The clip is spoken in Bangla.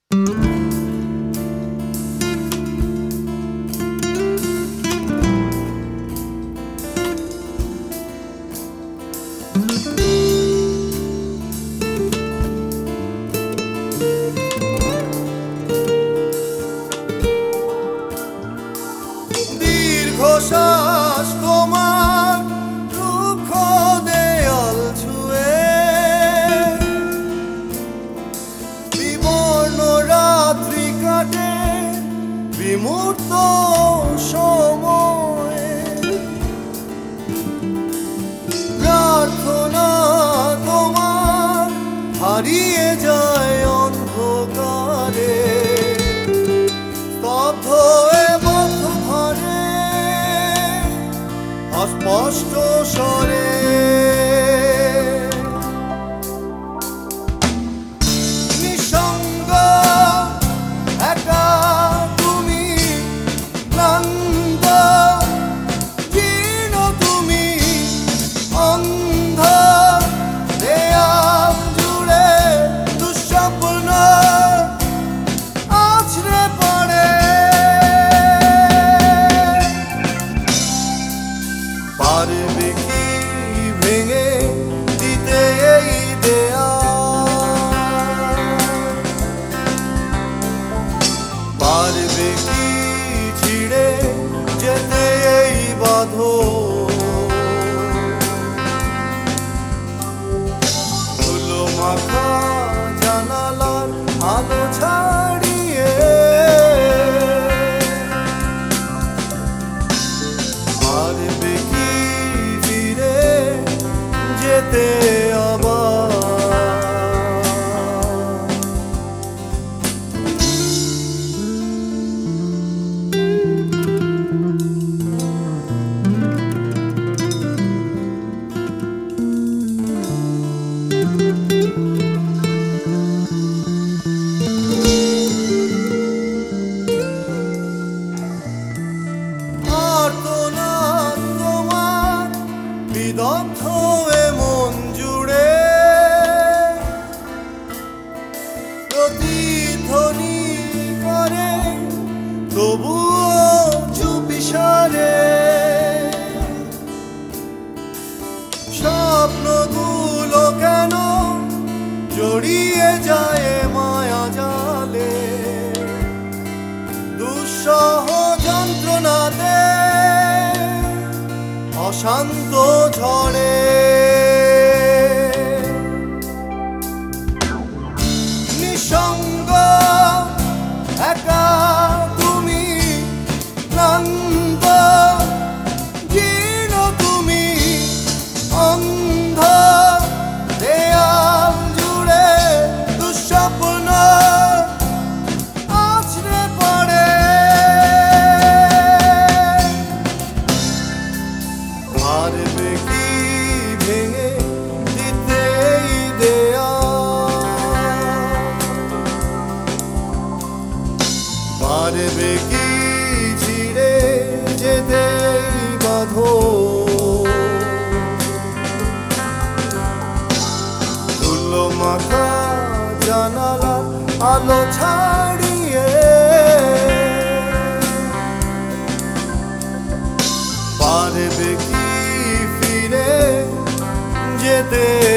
দীর্ঘশ্বাস তোমার দুঃখ দেয়াল ছুঁয়ে, বিবর্ণ রাত্রি কাটে বিমূর্ত সময়ে। প্রার্থনা তোমার হারিয়ে যায় অন্ধকারে, স্তব্ধ অস্পষ্ট স্বরে। নিঃসঙ্গ একা তুমি, ক্লান্ত জীর্ণ তুমি, অন্ধ দেয়াল জুড়ে দুঃস্বপ্ন আছড়ে পড়ে। পারবে কি ভেঙে দিতে এই দেয়াল? পারবে কি ছিঁড়ে যেতে এই বাঁধন? ধুলো মাখা জানালার আলো ছাড়িয়ে পারবে কি ফিরে যেতে আবার? বিদগ্ধ এ মন জুড়ে প্রতিধ্বনি করে, তবুও চুপিসারে স্বপ্নগুলো কেন জড়িয়ে যায় মায়া জালে? দুঃসহ যন্ত্রণাতে অশান্ত ঝড়ে নিঃসঙ্গ একা তুমি, ক্লান্ত জীর্ণ তুমি, অন্ধ দেয়াল জুড়ে দুঃস্বপ্ন আছড়ে পড়ে। পারবে কি ভেঙে দিতে এই দেয়াল? পারবে কি ছিঁড়ে যেতে এই বাঁধন? ধুলো মাখা জানালার আলো ছাড়িয়ে পারবে কি ফিরে যেতে